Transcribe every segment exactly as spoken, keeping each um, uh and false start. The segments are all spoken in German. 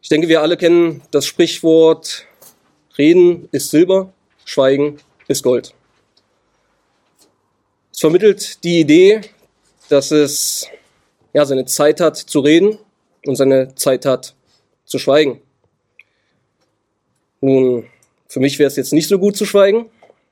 Ich denke, wir alle kennen das Sprichwort, Reden ist Silber, Schweigen ist Gold. Es vermittelt die Idee, dass es ja, seine Zeit hat zu reden und seine Zeit hat zu schweigen. Nun, für mich wäre es jetzt nicht so gut zu schweigen,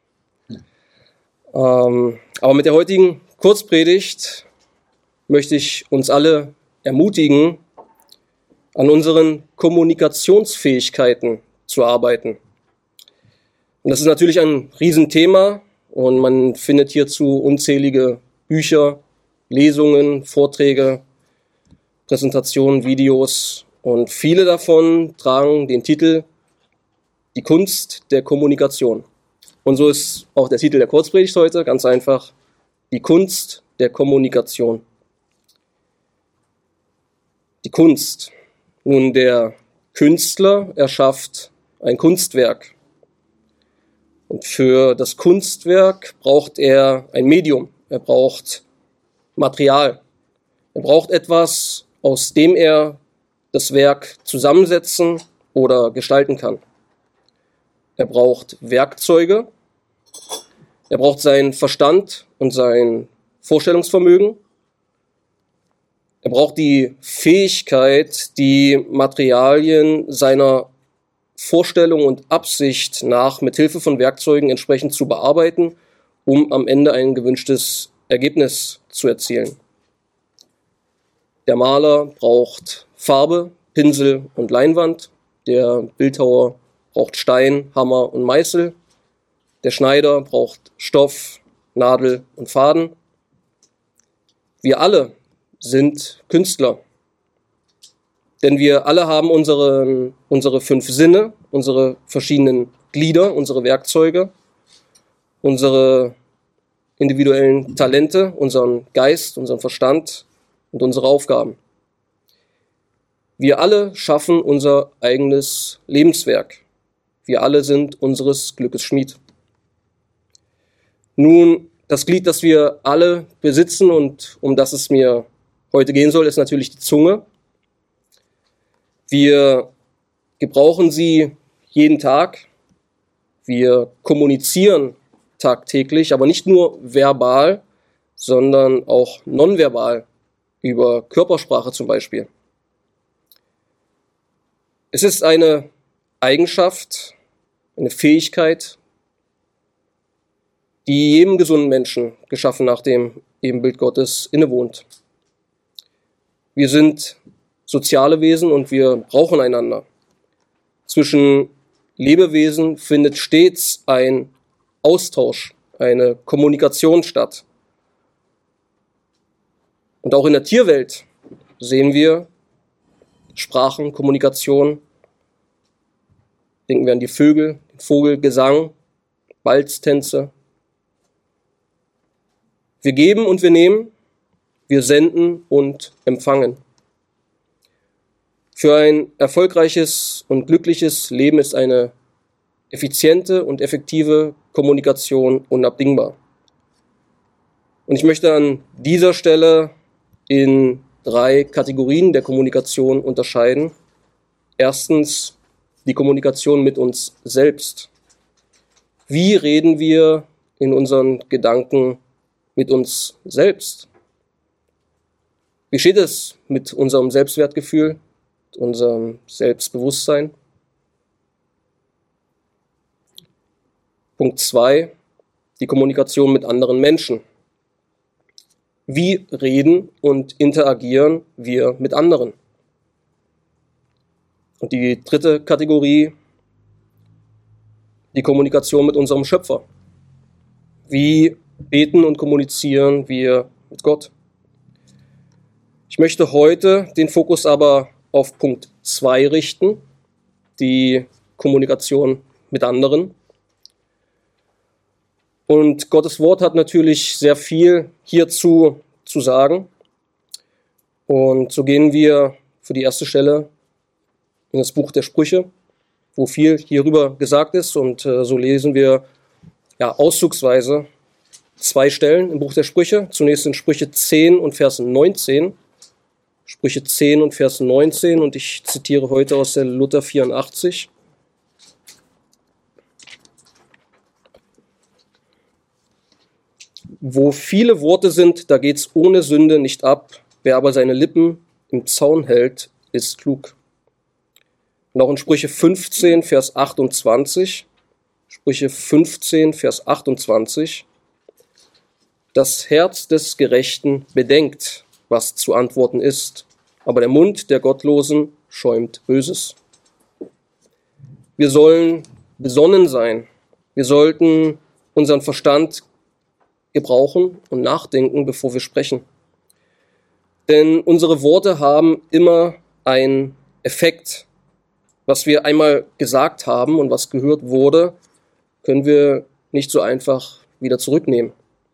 ähm, aber mit der heutigen Kurzpredigt möchte ich uns alle ermutigen, an unseren Kommunikationsfähigkeiten zu arbeiten. Und das ist natürlich ein Riesenthema und man findet hierzu unzählige Bücher, Lesungen, Vorträge, Präsentationen, Videos und viele davon tragen den Titel Die Kunst der Kommunikation. Und so ist auch der Titel der Kurzpredigt heute, ganz einfach, die Kunst der Kommunikation. Die Kunst. Nun, der Künstler erschafft ein Kunstwerk. Und für das Kunstwerk braucht er ein Medium. Er braucht Material. Er braucht etwas, aus dem er das Werk zusammensetzen oder gestalten kann. Er braucht Werkzeuge. Er braucht seinen Verstand und sein Vorstellungsvermögen. Er braucht die Fähigkeit, die Materialien seiner Vorstellung und Absicht nach mit Hilfe von Werkzeugen entsprechend zu bearbeiten, um am Ende ein gewünschtes Ergebnis zu erzielen. Der Maler braucht Farbe, Pinsel und Leinwand. Der Bildhauer braucht Stein, Hammer und Meißel. Der Schneider braucht Stoff, Nadel und Faden. Wir alle sind Künstler. Denn wir alle haben unsere, unsere fünf Sinne, unsere verschiedenen Glieder, unsere Werkzeuge, unsere individuellen Talente, unseren Geist, unseren Verstand und unsere Aufgaben. Wir alle schaffen unser eigenes Lebenswerk. Wir alle sind unseres Glückes Schmied. Nun, das Glied, das wir alle besitzen und um das es mir heute gehen soll, ist natürlich die Zunge. Wir gebrauchen sie jeden Tag. Wir kommunizieren tagtäglich, aber nicht nur verbal, sondern auch nonverbal, über Körpersprache zum Beispiel. Es ist eine Eigenschaft, eine Fähigkeit, die jedem gesunden Menschen, geschaffen nach dem Ebenbild Gottes, innewohnt. Wir sind soziale Wesen und wir brauchen einander. Zwischen Lebewesen findet stets ein Austausch, eine Kommunikation statt. Und auch in der Tierwelt sehen wir Sprachen, Kommunikation. Denken wir an die Vögel, den Vogelgesang, Balztänze. Wir geben und wir nehmen, wir senden und empfangen. Für ein erfolgreiches und glückliches Leben ist eine effiziente und effektive Kommunikation unabdingbar. Und ich möchte an dieser Stelle in drei Kategorien der Kommunikation unterscheiden. Erstens die Kommunikation mit uns selbst. Wie reden wir in unseren Gedanken mit uns selbst? Wie steht es mit unserem Selbstwertgefühl, mit unserem Selbstbewusstsein? Punkt zwei, die Kommunikation mit anderen Menschen. Wie reden und interagieren wir mit anderen? Und die dritte Kategorie, die Kommunikation mit unserem Schöpfer. Wie beten und kommunizieren wir mit Gott? Ich möchte heute den Fokus aber auf Punkt zwei richten, die Kommunikation mit anderen. Und Gottes Wort hat natürlich sehr viel hierzu zu sagen. Und so gehen wir für die erste Stelle in das Buch der Sprüche, wo viel hierüber gesagt ist. Und äh, so lesen wir ja auszugsweise zwei Stellen im Buch der Sprüche. Zunächst in Sprüche zehn und Vers neunzehn Sprüche zehn und Vers neunzehn, und ich zitiere heute aus der Luther vierundachtzig. Wo viele Worte sind, da geht's ohne Sünde nicht ab. Wer aber seine Lippen im Zaun hält, ist klug. Und auch in Sprüche fünfzehn, Vers achtundzwanzig. Sprüche fünfzehn, Vers achtundzwanzig. Das Herz des Gerechten bedenkt, was zu antworten ist, aber der Mund der Gottlosen schäumt Böses. Wir sollen besonnen sein. Wir sollten unseren Verstand gebrauchen und nachdenken, bevor wir sprechen. Denn unsere Worte haben immer einen Effekt. Was wir einmal gesagt haben und was gehört wurde, können wir nicht so einfach wieder zurücknehmen.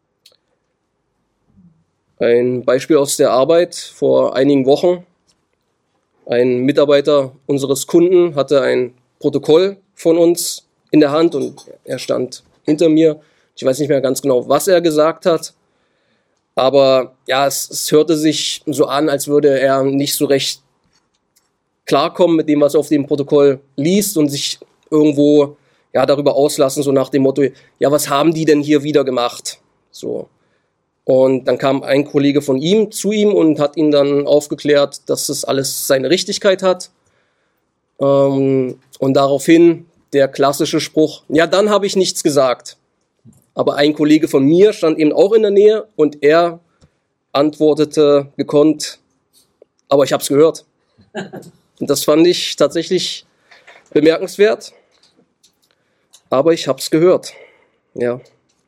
Ein Beispiel aus der Arbeit vor einigen Wochen. Ein Mitarbeiter unseres Kunden hatte ein Protokoll von uns in der Hand und er stand hinter mir. Ich weiß nicht mehr ganz genau, was er gesagt hat, aber ja, es, es hörte sich so an, als würde er nicht so recht klarkommen mit dem, was er auf dem Protokoll liest und sich irgendwo ja darüber auslassen, so nach dem Motto, ja, was haben die denn hier wieder gemacht? So. Und dann kam ein Kollege von ihm zu ihm und hat ihn dann aufgeklärt, dass das alles seine Richtigkeit hat. Ähm, und daraufhin der klassische Spruch, ja, dann habe ich nichts gesagt. Aber ein Kollege von mir stand eben auch in der Nähe und er antwortete gekonnt, aber ich habe es gehört. Und das fand ich tatsächlich bemerkenswert. Aber ich habe es gehört. Ja.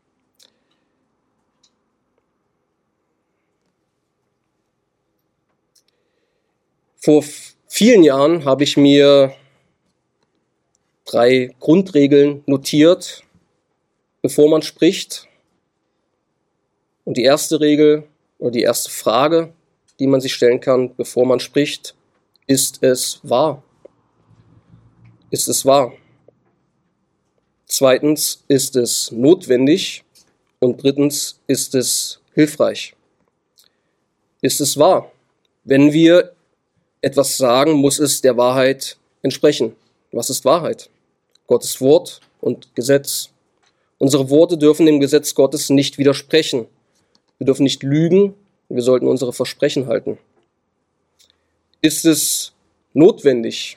Vor vielen Jahren habe ich mir drei Grundregeln notiert, bevor man spricht. Und die erste Regel oder die erste Frage, die man sich stellen kann, bevor man spricht, ist es wahr? Ist es wahr? Zweitens, ist es notwendig? Und drittens, ist es hilfreich? Ist es wahr? Wenn wir etwas sagen, muss es der Wahrheit entsprechen. Was ist Wahrheit? Gottes Wort und Gesetz. Unsere Worte dürfen dem Gesetz Gottes nicht widersprechen. Wir dürfen nicht lügen, wir sollten unsere Versprechen halten. Ist es notwendig?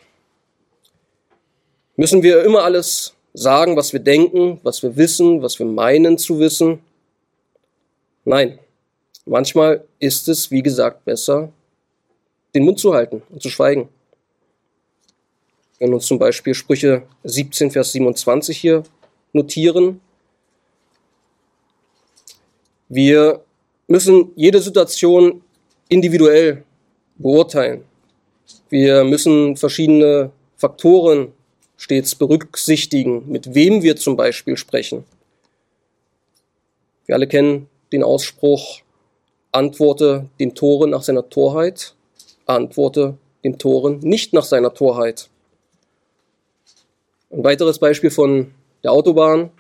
Müssen wir immer alles sagen, was wir denken, was wir wissen, was wir meinen zu wissen? Nein. Manchmal ist es, wie gesagt, besser, den Mund zu halten und zu schweigen. Wenn wir uns zum Beispiel Sprüche siebzehn, Vers siebenundzwanzig hier notieren. Wir müssen jede Situation individuell beurteilen. Wir müssen verschiedene Faktoren stets berücksichtigen, mit wem wir zum Beispiel sprechen. Wir alle kennen den Ausspruch, antworte dem Toren nach seiner Torheit, antworte dem Toren nicht nach seiner Torheit. Ein weiteres Beispiel von der Autobahn.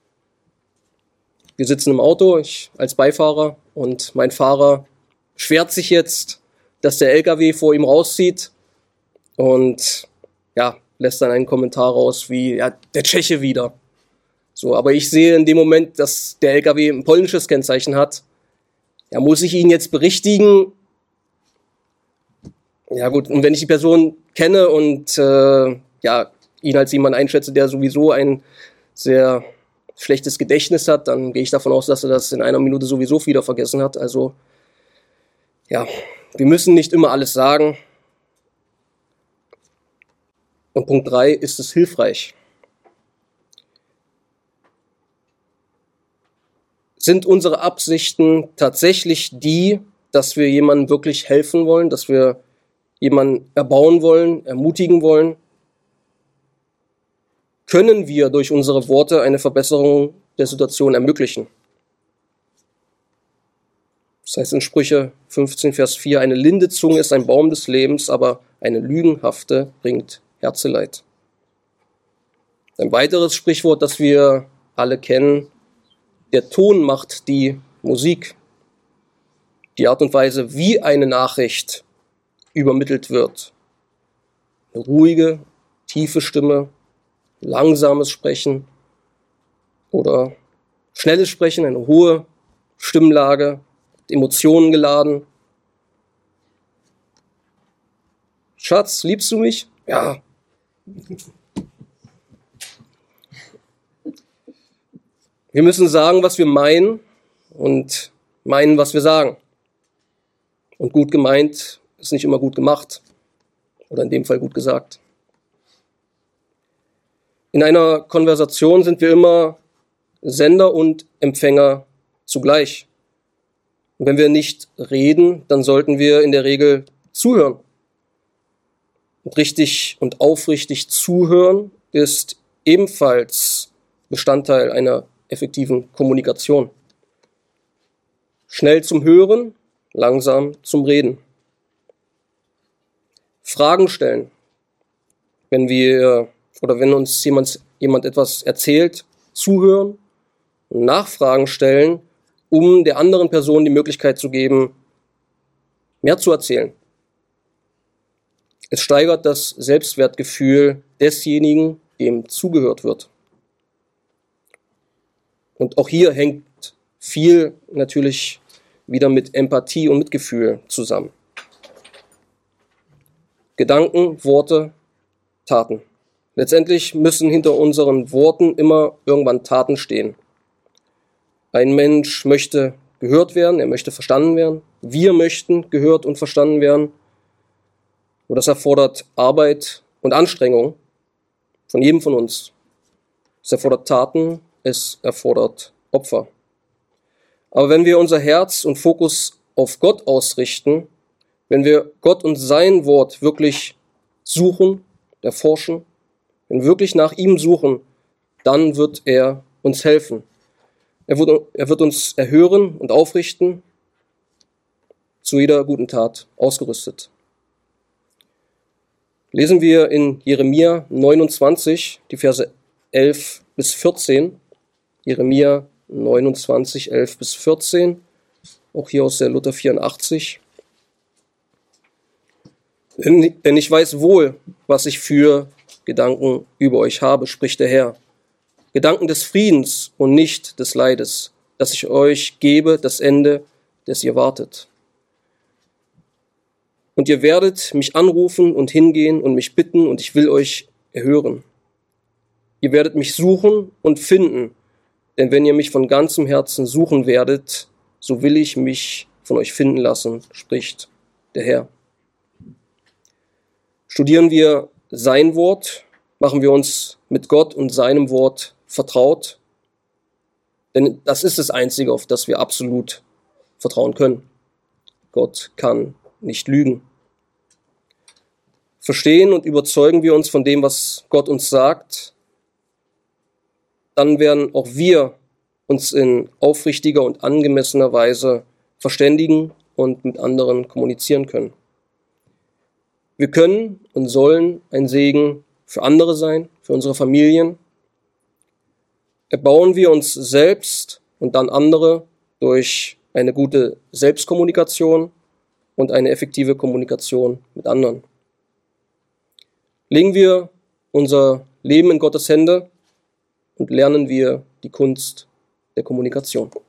Wir sitzen im Auto, ich als Beifahrer, und mein Fahrer beschwert sich jetzt, dass der L K W vor ihm rauszieht und ja, lässt dann einen Kommentar raus wie, ja, der Tscheche wieder. So, aber ich sehe in dem Moment, dass der L K W ein polnisches Kennzeichen hat. Ja, muss ich ihn jetzt berichtigen? Ja gut, und wenn ich die Person kenne und äh, ja, ihn als jemand einschätze, der sowieso ein sehr schlechtes Gedächtnis hat, dann gehe ich davon aus, dass er das in einer Minute sowieso wieder vergessen hat. Also ja, wir müssen nicht immer alles sagen. Und Punkt drei, ist es hilfreich? Sind unsere Absichten tatsächlich die, dass wir jemandem wirklich helfen wollen, dass wir jemanden erbauen wollen, ermutigen wollen? Können wir durch unsere Worte eine Verbesserung der Situation ermöglichen? Das heißt in Sprüche fünfzehn, Vers vier, eine linde Zunge ist ein Baum des Lebens, aber eine lügenhafte bringt Herzeleid. Ein weiteres Sprichwort, das wir alle kennen, der Ton macht die Musik. Die Art und Weise, wie eine Nachricht übermittelt wird. Eine ruhige, tiefe Stimme, langsames Sprechen oder schnelles Sprechen, eine hohe Stimmlage, Emotionen geladen. Schatz, liebst du mich? Ja. Wir müssen sagen, was wir meinen und meinen, was wir sagen. Und gut gemeint ist nicht immer gut gemacht oder in dem Fall gut gesagt. In einer Konversation sind wir immer Sender und Empfänger zugleich. Und wenn wir nicht reden, dann sollten wir in der Regel zuhören. Und richtig und aufrichtig zuhören ist ebenfalls Bestandteil einer effektiven Kommunikation. Schnell zum Hören, langsam zum Reden. Fragen stellen. Wenn wir oder wenn uns jemand, jemand etwas erzählt, zuhören und Nachfragen stellen, um der anderen Person die Möglichkeit zu geben, mehr zu erzählen. Es steigert das Selbstwertgefühl desjenigen, dem zugehört wird. Und auch hier hängt viel natürlich wieder mit Empathie und Mitgefühl zusammen. Gedanken, Worte, Taten. Letztendlich müssen hinter unseren Worten immer irgendwann Taten stehen. Ein Mensch möchte gehört werden, er möchte verstanden werden. Wir möchten gehört und verstanden werden. Und das erfordert Arbeit und Anstrengung von jedem von uns. Es erfordert Taten, es erfordert Opfer. Aber wenn wir unser Herz und Fokus auf Gott ausrichten, wenn wir Gott und sein Wort wirklich suchen, erforschen, wenn wir wirklich nach ihm suchen, dann wird er uns helfen. Er wird, er wird uns erhören und aufrichten, zu jeder guten Tat ausgerüstet. Lesen wir in Jeremia neunundzwanzig, die Verse elf bis vierzehn. Jeremia neunundzwanzig, elf bis vierzehn, auch hier aus der Luther vierundachtzig. Denn ich weiß wohl, was ich für Gedanken über euch habe, spricht der Herr. Gedanken des Friedens und nicht des Leides, dass ich euch gebe, das Ende, das ihr wartet. Und ihr werdet mich anrufen und hingehen und mich bitten, und ich will euch erhören. Ihr werdet mich suchen und finden, denn wenn ihr mich von ganzem Herzen suchen werdet, so will ich mich von euch finden lassen, spricht der Herr. Studieren wir sein Wort, machen wir uns mit Gott und seinem Wort vertraut, denn das ist das Einzige, auf das wir absolut vertrauen können. Gott kann nicht lügen. Verstehen und überzeugen wir uns von dem, was Gott uns sagt, dann werden auch wir uns in aufrichtiger und angemessener Weise verständigen und mit anderen kommunizieren können. Wir können und sollen ein Segen für andere sein, für unsere Familien. Erbauen wir uns selbst und dann andere durch eine gute Selbstkommunikation und eine effektive Kommunikation mit anderen. Legen wir unser Leben in Gottes Hände und lernen wir die Kunst der Kommunikation.